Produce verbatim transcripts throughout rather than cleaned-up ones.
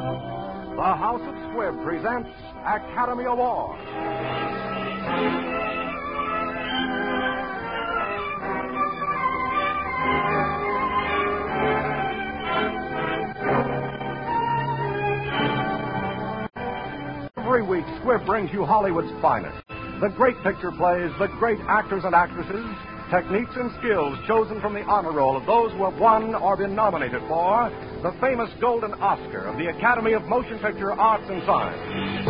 The House of Squibb presents Academy Award. Every week, Squibb brings you Hollywood's finest. The great picture plays, the great actors and actresses, techniques and skills chosen from the honor roll of those who have won or been nominated for the famous Golden Oscar of the Academy of Motion Picture Arts and Science.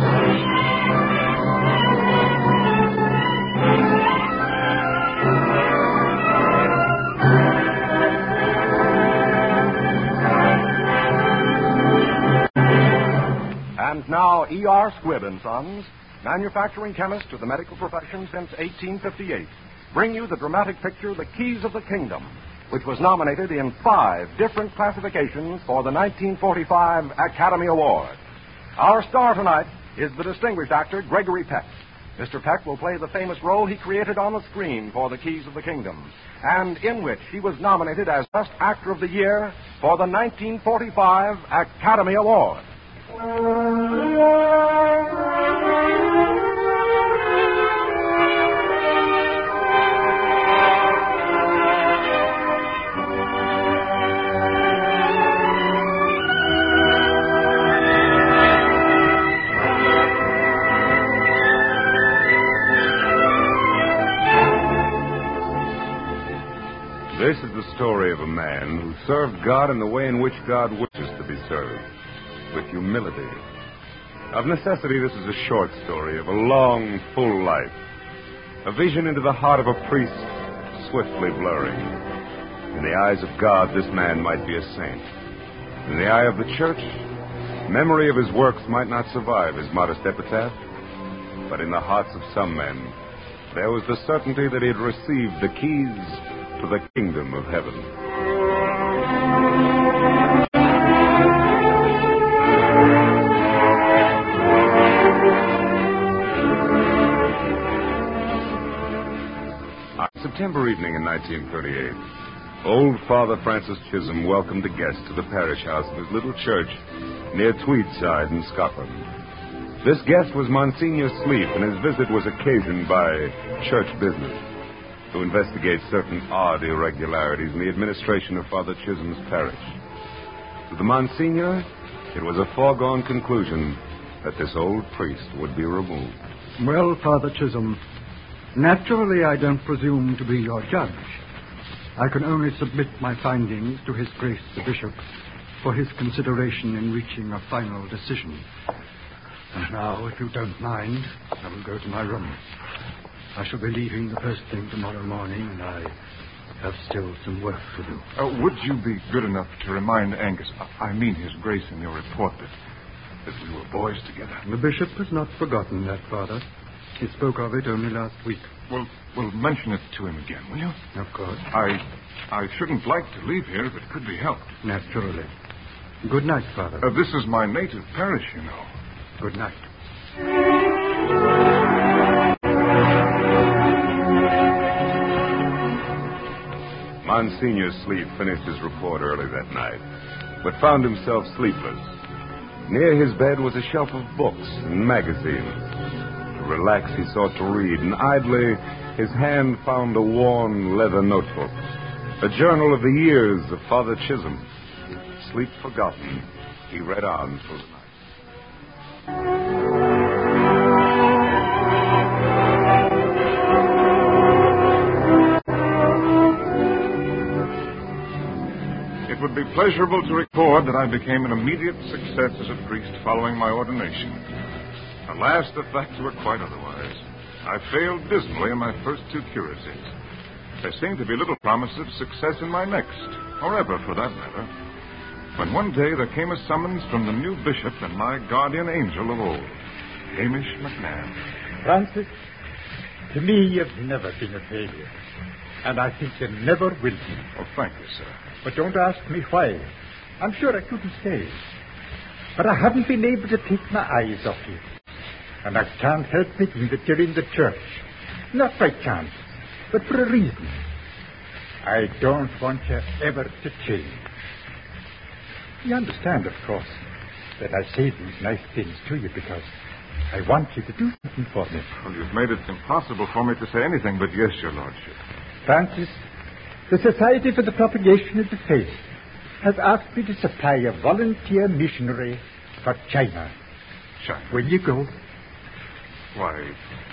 And now, E R. Squibb and Sons, manufacturing chemist to the medical profession since eighteen fifty-eight, bring you the dramatic picture The Keys of the Kingdom, which was nominated in five different classifications for the nineteen forty-five Academy Award. Our star tonight is the distinguished actor Gregory Peck. Mister Peck will play the famous role he created on the screen for The Keys of the Kingdom, and in which he was nominated as Best Actor of the Year for the nineteen forty-five Academy Award. This is the story of a man who served God in the way in which God wishes to be served, with humility. Of necessity, this is a short story of a long, full life, a vision into the heart of a priest swiftly blurring. In the eyes of God, this man might be a saint. In the eye of the church, memory of his works might not survive his modest epitaph, but in the hearts of some men, there was the certainty that he had received the keys to the kingdom of heaven. On September evening in nineteen thirty-eight, old Father Francis Chisholm welcomed a guest to the parish house of his little church near Tweedside in Scotland. This guest was Monsignor Sleep, and his visit was occasioned by church business to investigate certain odd irregularities in the administration of Father Chisholm's parish. To the Monsignor, it was a foregone conclusion that this old priest would be removed. Well, Father Chisholm, naturally I don't presume to be your judge. I can only submit my findings to His Grace the Bishop for his consideration in reaching a final decision. And now, if you don't mind, I will go to my room. I shall be leaving the first thing tomorrow morning, and I have still some work to do. Uh, would you be good enough to remind Angus, I mean His Grace, in your report that, that we were boys together? The Bishop has not forgotten that, Father. He spoke of it only last week. Well, well, mention it to him again, will you? Of course. I, I shouldn't like to leave here if it could be helped. Naturally. Good night, Father. Uh, this is my native parish, you know. Good night. Monsignor Sleep finished his report early that night, but found himself sleepless. Near his bed was a shelf of books and magazines. To relax, he sought to read, and idly his hand found a worn leather notebook, a journal of the years of Father Chisholm. Sleep forgotten, he read on through the night. It would be pleasurable to record that I became an immediate success as a priest following my ordination. Alas, the facts were quite otherwise. I failed dismally in my first two curacies. There seemed to be little promise of success in my next, or ever for that matter, when one day there came a summons from the new bishop and my guardian angel of old, Hamish McNabb. Francis, to me you've never been a failure, and I think you never will be. Oh, thank you, sir. But don't ask me why. I'm sure I couldn't say. But I haven't been able to take my eyes off you. And I can't help thinking that you're in the church. Not by chance, but for a reason. I don't want you ever to change. You understand, of course. that I say these nice things to you because I want you to do something for me. Well, you've made it impossible for me to say anything but yes, your lordship. Francis, the Society for the Propagation of the Faith has asked me to supply a volunteer missionary for China. China? Will you go? Why,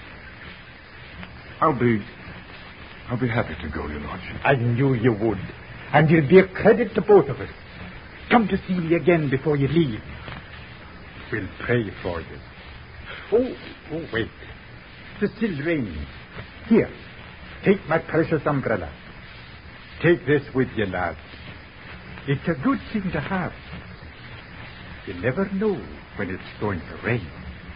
I'll be... I'll be happy to go, your lordship. I knew you would. And you'll be a credit to both of us. Come to see me again before you leave. We'll pray for you. Oh, oh, wait. It's still raining. Here, take my precious umbrella. Take this with you, lad. It's a good thing to have. You never know when it's going to rain.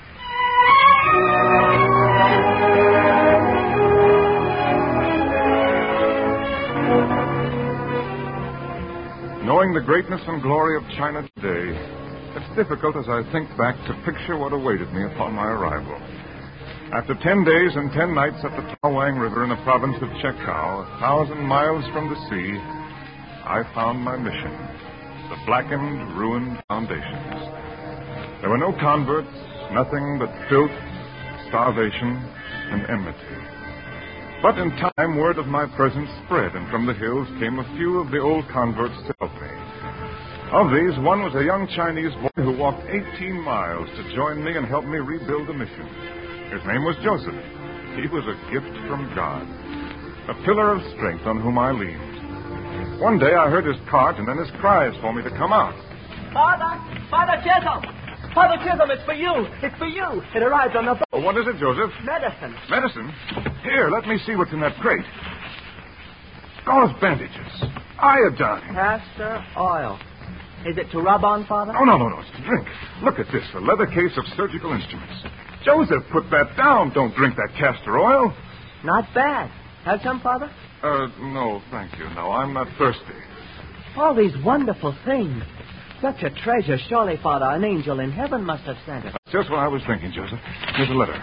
Knowing the greatness and glory of China today, it's difficult as I think back to picture what awaited me upon my arrival. After ten days and ten nights at the Tawang River in the province of Chekau, a thousand miles from the sea, I found my mission, the blackened, ruined foundations. There were no converts, nothing but filth, starvation, and enmity. But in time, word of my presence spread, and from the hills came a few of the old converts to help me. Of these, one was a young Chinese boy who walked eighteen miles to join me and help me rebuild the mission. His name was Joseph. He was a gift from God, a pillar of strength on whom I leaned. One day I heard his cart and then his cries for me to come out. Father! Father Chisholm! Father Chisholm, it's for you! It's for you! It arrived on the boat. Oh, what is it, Joseph? Medicine. Medicine? Here, let me see what's in that crate. Gauze bandages. Iodine. Castor oil. Is it to rub on, Father? Oh, no, no, no. It's to drink. Look at this, a leather case of surgical instruments. Joseph, put that down. Don't drink that castor oil. Not bad. Have some, Father? Uh, no, thank you. No, I'm not thirsty. All these wonderful things. Such a treasure. Surely, Father, an angel in heaven must have sent it. Just what I was thinking, Joseph. Here's a letter.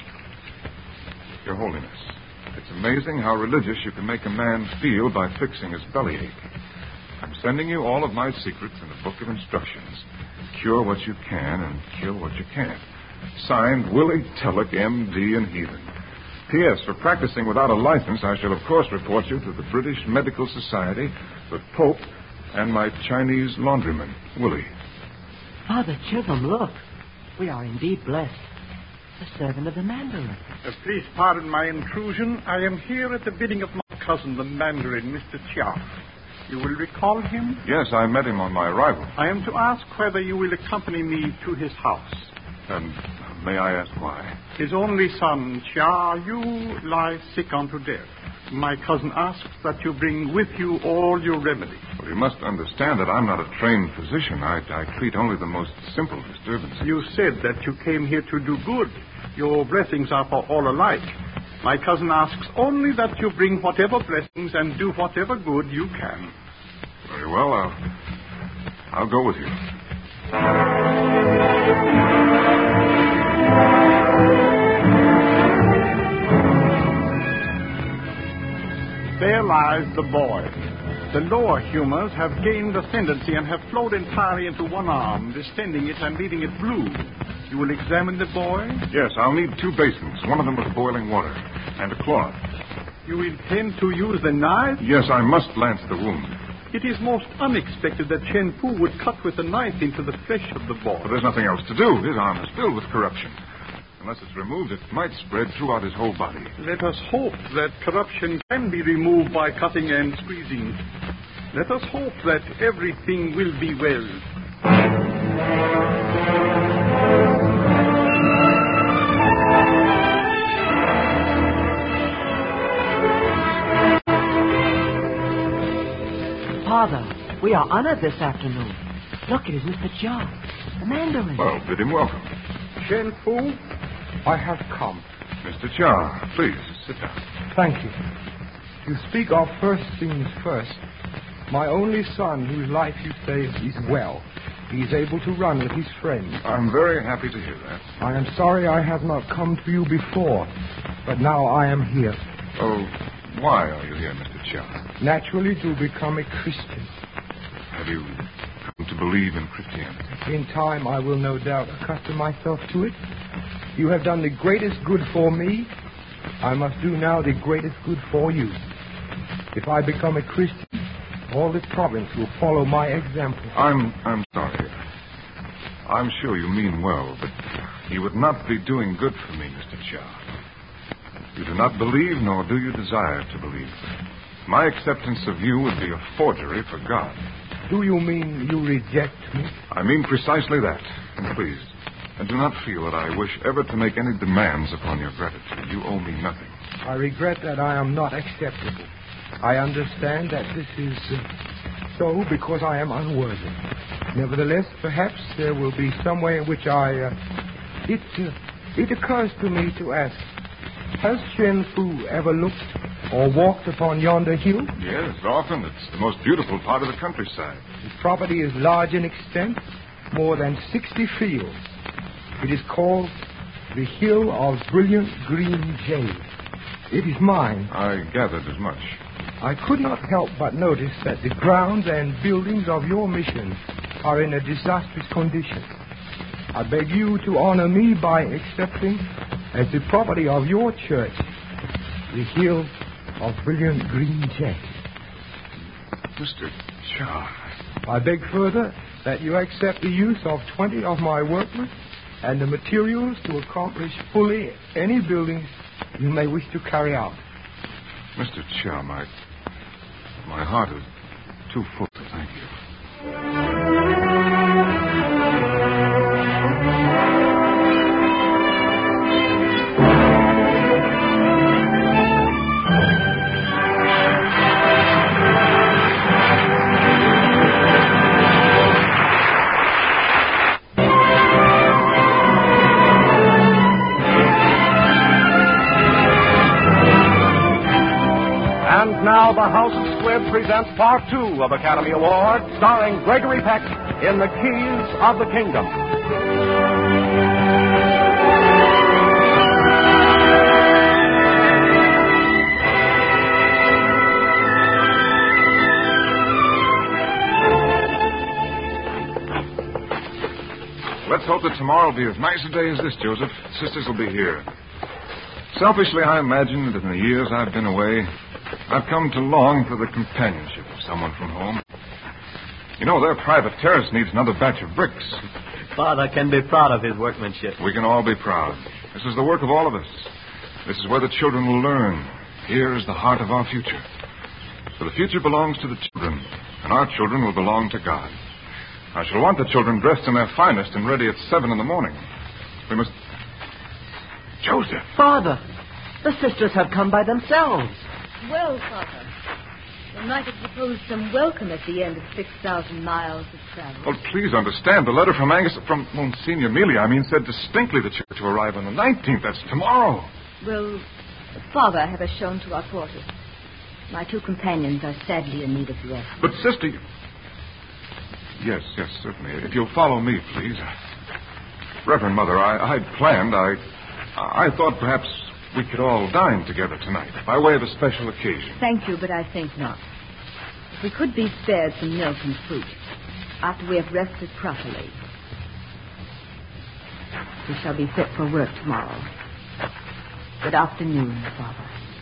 Your Holiness, it's amazing how religious you can make a man feel by fixing his bellyache. I'm sending you all of my secrets in a book of instructions. Cure what you can and kill what you can't. Signed, Willie Tulloch, M D and Heathen. P S. For practicing without a license, I shall, of course, report you to the British Medical Society, the Pope, and my Chinese laundryman, Willie. Father Chisholm, look. We are indeed blessed. The servant of the Mandarin. Uh, please pardon my intrusion. I am here at the bidding of my cousin, the Mandarin, Mister Chia. You will recall him? Yes, I met him on my arrival. I am to ask whether you will accompany me to his house. And may I ask why? His only son, Chia, you lie sick unto death. My cousin asks that you bring with you all your remedies. Well, you must understand that I'm not a trained physician. I, I treat only the most simple disturbances. You said that you came here to do good. Your blessings are for all alike. My cousin asks only that you bring whatever blessings and do whatever good you can. Very well, I'll, I'll go with you. There lies the boy. The lower humors have gained ascendancy and have flowed entirely into one arm, distending it and leaving it blue. You will examine the boy? Yes, I'll need two basins. One of them with boiling water and a cloth. You intend to use the knife? Yes, I must lance the wound. It is most unexpected that Chen Fu would cut with a knife into the flesh of the boy. But there's nothing else to do. His arm is filled with corruption. Unless it's removed, it might spread throughout his whole body. Let us hope that corruption can be removed by cutting and squeezing. Let us hope that everything will be well. Father, we are honored this afternoon. Look, it is Mister Chia, the Mandarin. Well, bid him welcome. Chen Fu, I have come. Mister Chia, please, sit down. Thank you. You speak of first things first. My only son, whose life you saved, is well. He is able to run with his friends. I'm very happy to hear that. I am sorry I have not come to you before, but now I am here. Oh, why are you here, Mister Chia? Naturally, to become a Christian. Have you come to believe in Christianity. In time, I will no doubt accustom myself to it. You have done the greatest good for me. I must do now the greatest good for you. If I become a Christian, all this province will follow my example. I'm I'm sorry. I'm sure you mean well, but you would not be doing good for me, Mister Cha. You do not believe, nor do you desire to believe. My acceptance of you would be a forgery for God. Do you mean you reject me? I mean precisely that. And please, and do not feel that I wish ever to make any demands upon your gratitude. You owe me nothing. I regret that I am not acceptable. I understand that this is uh, so because I am unworthy. Nevertheless, perhaps there will be some way in which I... Uh, it, uh, it occurs to me to ask, has Shen Fu ever looked or walked upon yonder hill? Yes, often. It's the most beautiful part of the countryside. The property is large in extent, more than sixty fields. It is called the Hill of Brilliant Green Jade. It is mine. I gathered as much. I could not help but notice that the grounds and buildings of your mission are in a disastrous condition. I beg you to honor me by accepting as the property of your church the Hill of Brilliant Green Jade. Mister Cha. I beg further that you accept the use of twenty of my workmen and the materials to accomplish fully any buildings you may wish to carry out. Mister Cha, my, my heart is too full to thank you. Now the House of Squib presents part two of Academy Award, starring Gregory Peck in The Keys of the Kingdom. Let's hope that tomorrow will be as nice a day as this, Joseph. Sisters will be here. Selfishly, I imagine that in the years I've been away, I've come to long for the companionship of someone from home. You know, their private terrace needs another batch of bricks. Father can be proud of his workmanship. We can all be proud. This is the work of all of us. This is where the children will learn. Here is the heart of our future. For the future belongs to the children, and our children will belong to God. I shall want the children dressed in their finest and ready at seven in the morning. We must... Joseph! Father, the sisters have come by themselves. Well, Father, we might have proposed some welcome at the end of six thousand miles of travel. Well, please understand, the letter from Angus, from Monsignor Mealy, I mean, said distinctly that you're to arrive on the nineteenth. That's tomorrow. Will Father have us shown to our quarters? My two companions are sadly in need of rest. But, sister... You... Yes, yes, certainly. If you'll follow me, please. Reverend Mother, I, I'd planned, I... I thought perhaps we could all dine together tonight, by way of a special occasion. Thank you, but I think not. If we could be spared some milk and fruit, after we have rested properly, we shall be fit for work tomorrow. Good afternoon, Father.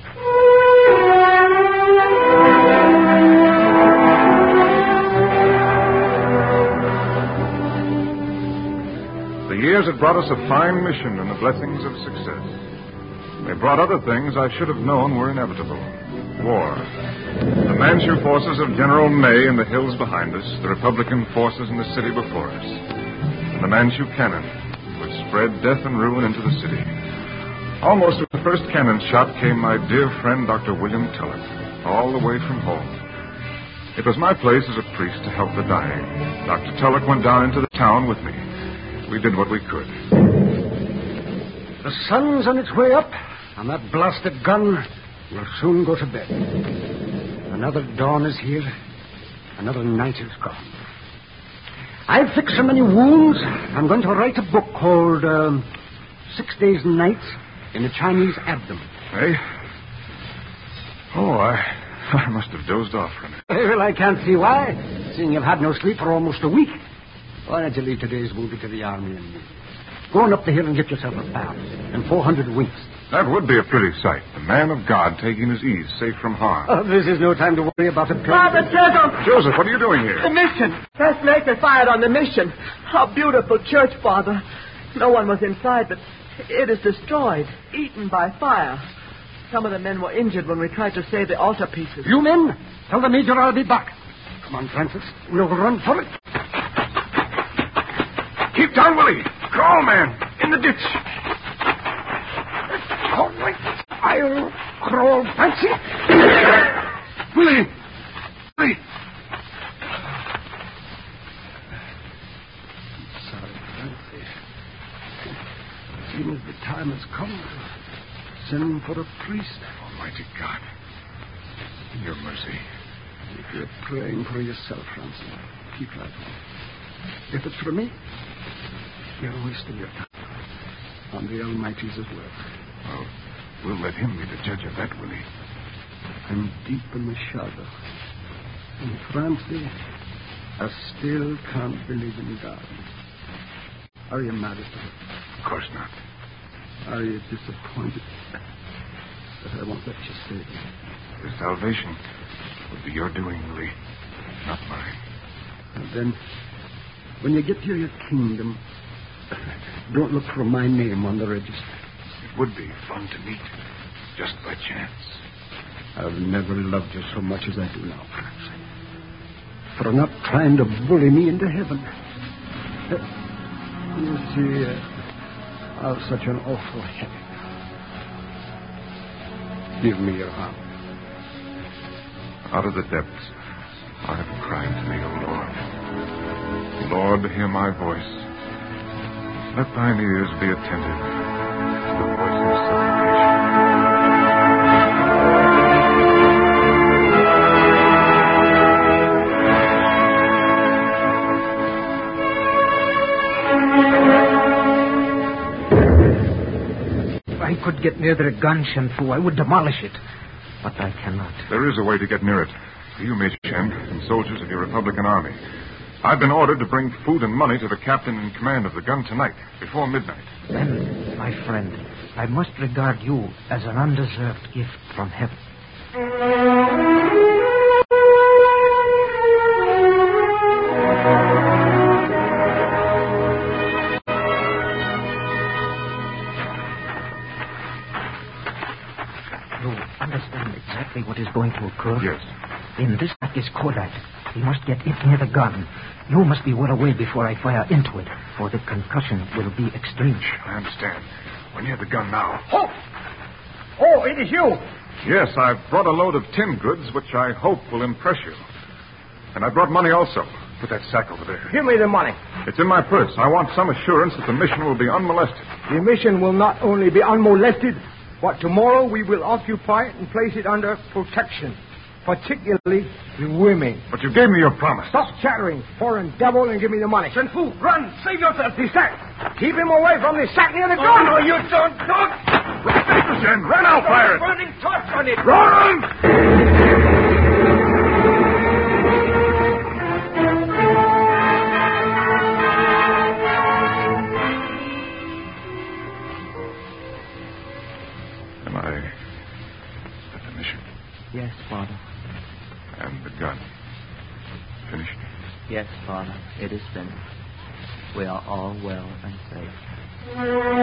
The years had brought us a fine mission and the blessings of success. They brought other things I should have known were inevitable. War. The Manchu forces of General May in the hills behind us, the Republican forces in the city before us, and the Manchu cannon, which spread death and ruin into the city. Almost with the first cannon shot came my dear friend, Doctor William Tulloch, all the way from home. It was my place as a priest to help the dying. Doctor Tulloch went down into the town with me. We did what we could. The sun's on its way up, and that blasted gun will soon go to bed. Another dawn is here. Another night is gone. I've fixed so many wounds, I'm going to write a book called um, Six Days and Nights in the Chinese Abdomen. Hey? Oh, I, I must have dozed off from it. Well, I can't see why, seeing you've had no sleep for almost a week. Why don't you leave today's wounded to the army and me? Go on up the hill and get yourself a bath and four hundred winks. That would be a pretty sight. The man of God taking his ease, safe from harm. Oh, this is no time to worry about it. Father Joseph! Joseph, what are you doing here? The mission. Pacemaker fired on the mission. How beautiful church, Father. No one was inside, but it is destroyed, eaten by fire. Some of the men were injured when we tried to save the altarpieces. You men, tell the Major I'll be back. Come on, Francis. We'll run for it. Keep down, Willie. Crawl, man. In the ditch. All right. I'll crawl, Fancy. Willie. Willie. Sorry, Fancy. Seems the time has come to send for a priest. Almighty God. In your mercy. If you're praying for yourself, Francis, keep like that. If it's for me, you're wasting your time on the Almighty's at work. Well, we'll let him be the judge of that, Willie. I'm deep in the shadow. And Francie, I still can't believe in God. Are you mad at me? Of course not. Are you disappointed that I won't let you stay there? The salvation would be your doing, Willie, not mine. And then, when you get to your kingdom, don't look for my name on the register. It would be fun to meet, just by chance. I've never loved you so much as I do now, Francie. For not trying to bully me into heaven. You see, uh, I've such an awful headache. Give me your arm. Out of the depths, I have cried to thee, O Lord. Lord, hear my voice. Let thine ears be attentive to the voice of supplication. If I could get near the gun, Shenfu, I would demolish it. But I cannot. There is a way to get near it. You, Major Shen, and soldiers of your Republican Army. I've been ordered to bring food and money to the captain in command of the gun tonight, before midnight. Then, my friend, I must regard you as an undeserved gift from heaven. You understand exactly what is going to occur? Yes. In this act is Kodak. He must get it near the gun. You must be well away before I fire into it, for the concussion will be extreme. I understand. We're near the gun now. Oh! Oh, it is you! Yes, I've brought a load of tin goods, which I hope will impress you. And I brought money also. Put that sack over there. Give me the money. It's in my purse. I want some assurance that the mission will be unmolested. The mission will not only be unmolested, but tomorrow we will occupy it and place it under protection. Particularly the women. But you gave me your promise. Stop chattering, foreign devil, and give me the money. Shenfu, run! Save yourself! The sack! Keep him away from the sack near the gun! Oh, no, you don't! Don't! Major Shen, run out, fire it! Burning torch on it! Run! Am I at the mission? Yes, Father. And the gun? Finished? Yes, Father. It is finished. We are all well and safe.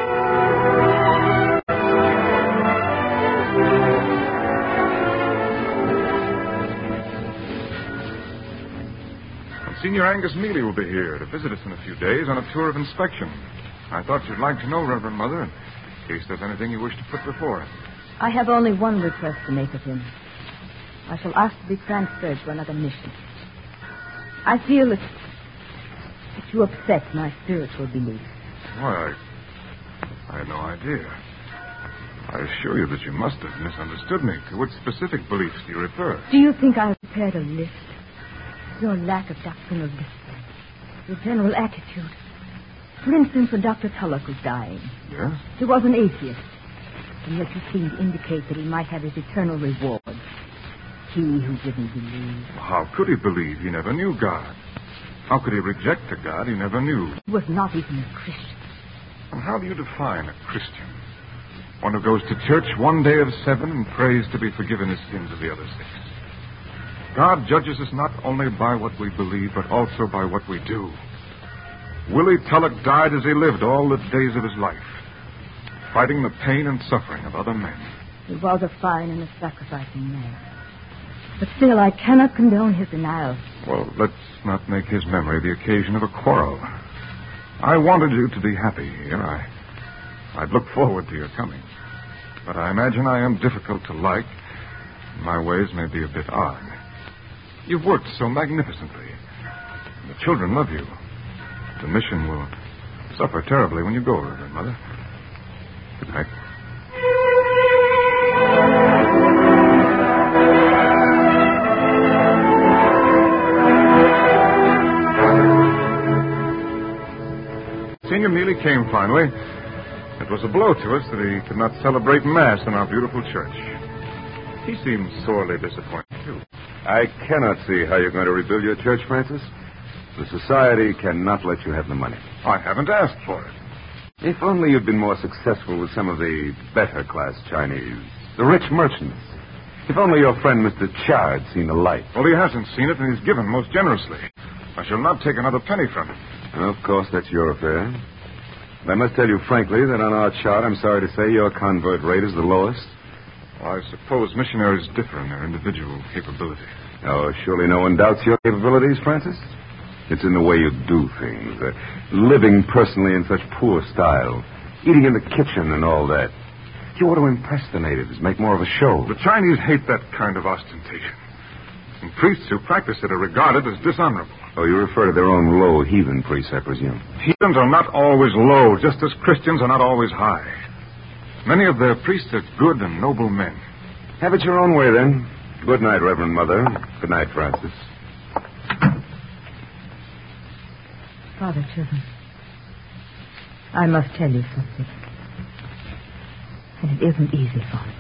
Senior Angus Mealy will be here to visit us in a few days on a tour of inspection. I thought you'd like to know, Reverend Mother, in case there's anything you wish to put before him. I have only one request to make of him. I shall ask to be transferred to another mission. I feel that, that you upset my spiritual beliefs. Why, I, I had no idea. I assure you that you must have misunderstood me. To what specific beliefs do you refer? Do you think I have prepared a list? Your lack of doctrinal discipline, your general attitude. For instance, when Doctor Tulloch was dying. Yes? He was an atheist, and yet you seemed to indicate that he might have his eternal reward. he who didn't believe. How could he believe? He never knew God. How could he reject a God he never knew? He was not even a Christian. And how do you define a Christian? One who goes to church one day of seven and prays to be forgiven his sins of the other six. God judges us not only by what we believe, but also by what we do. Willie Tulloch died as he lived all the days of his life, fighting the pain and suffering of other men. He was a fine and a sacrificing man. But still, I cannot condone his denial. Well, let's not make his memory the occasion of a quarrel. I wanted you to be happy here. I, I'd look forward to your coming. But I imagine I am difficult to like. My ways may be a bit odd. You've worked so magnificently. The children love you. The mission will suffer terribly when you go, Reverend Mother. Good night. Senior Mealy came finally. It was a blow to us that he could not celebrate Mass in our beautiful church. He seemed sorely disappointed, too. I cannot see how you're going to rebuild your church, Francis. The society cannot let you have the money. I haven't asked for it. If only you'd been more successful with some of the better-class Chinese, the rich merchants. If only your friend Mister Chia had seen the light. Well, he hasn't seen it, and he's given most generously. I shall not take another penny from him. Well, of course, that's your affair. But I must tell you frankly that on our chart, I'm sorry to say, your convert rate is the lowest. Well, I suppose missionaries differ in their individual capability. Oh, surely no one doubts your capabilities, Francis. It's in the way you do things. Uh, living personally in such poor style. Eating in the kitchen and all that. You ought to impress the natives, make more of a show. The Chinese hate that kind of ostentation. And priests who practice it are regarded as dishonorable. Oh, you refer to their own low heathen priests, I presume. Heathens are not always low, just as Christians are not always high. Many of their priests are good and noble men. Have it your own way, then. Good night, Reverend Mother. Good night, Francis. Father Chisholm, I must tell you something. And it isn't easy for me.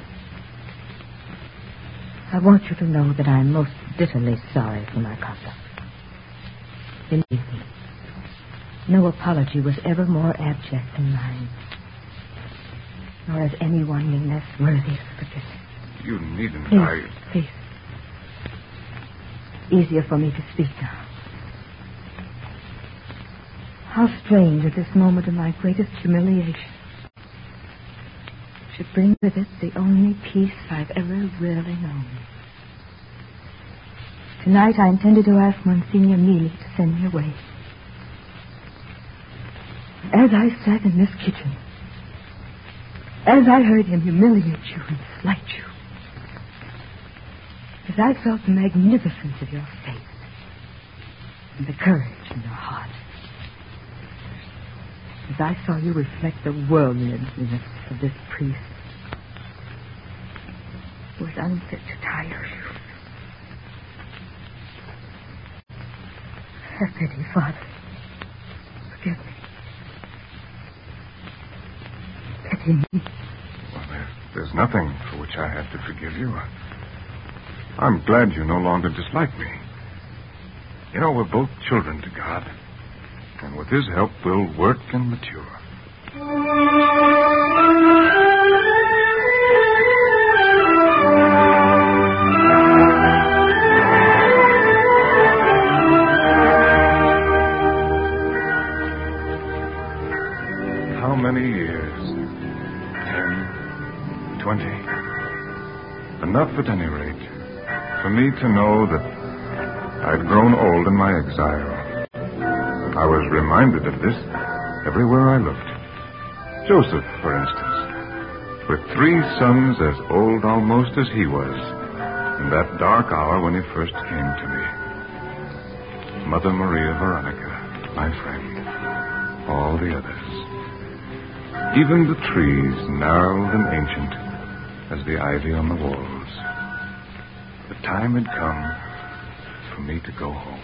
I want you to know that I am most bitterly sorry for my conduct. Believe me, no apology was ever more abject than mine. Nor has anyone been less worthy of forgiveness. You needn't. Please, I... please. Easier for me to speak now. How strange at this moment of my greatest humiliation should bring with it the only peace I've ever really known. Tonight I intended to ask Monsignor Mealy to send me away. As I sat in this kitchen, as I heard him humiliate you and slight you, as I felt the magnificence of your faith and the courage in your heart, as I saw you reflect the worldliness of this priest, who was unfit to tire you. Have pity, Father. Forgive me. Pity me. Well, there, there's nothing for which I have to forgive you. I'm glad you no longer dislike me. You know, we're both children to God. And with his help, we'll work and mature. How many years? Ten, twenty. Enough at any rate for me to know that I'd grown old in my exile. I was reminded of this everywhere I looked. Joseph, for instance, with three sons as old almost as he was in that dark hour when he first came to me. Mother Maria Veronica, my friend, all the others. Even the trees, gnarled and ancient as the ivy on the walls. The time had come for me to go home.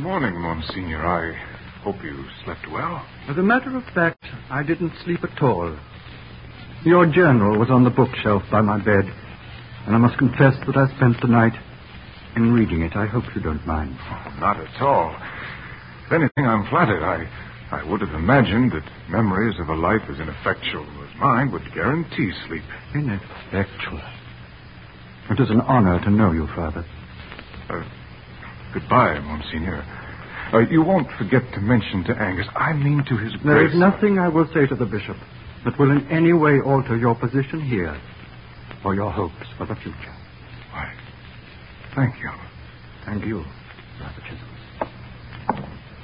morning, Monsignor. I hope you slept well. As a matter of fact, I didn't sleep at all. Your journal was on the bookshelf by my bed, and I must confess that I spent the night in reading it. I hope you don't mind. Oh, not at all. If anything, I'm flattered. I, I would have imagined that memories of a life as ineffectual as mine would guarantee sleep. Ineffectual. It is an honor to know you, Father. Uh, goodbye, Monsignor. Uh, you won't forget to mention to Angus, I mean to his There grace... is nothing I will say to the bishop that will in any way alter your position here or your hopes for the future. Why, thank you. Thank you, Father Chisholm.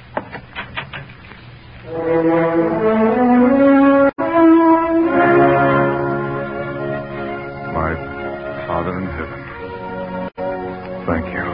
My Father in heaven, thank you.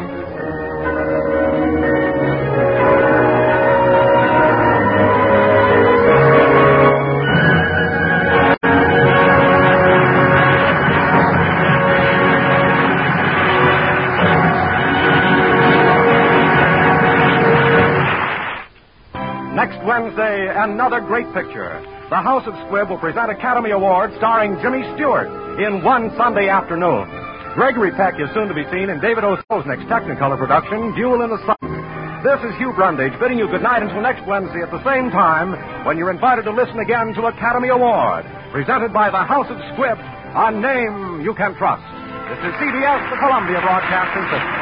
Next Wednesday, another great picture. The House of Squibb will present Academy Award starring Jimmy Stewart in One Sunday Afternoon. Gregory Peck is soon to be seen in David O. Selznick's Technicolor production, Duel in the Sun. This is Hugh Brundage bidding you good night until next Wednesday at the same time when you're invited to listen again to Academy Award, presented by the House of Squibb, a name you can trust. This is C B S, the Columbia Broadcasting System.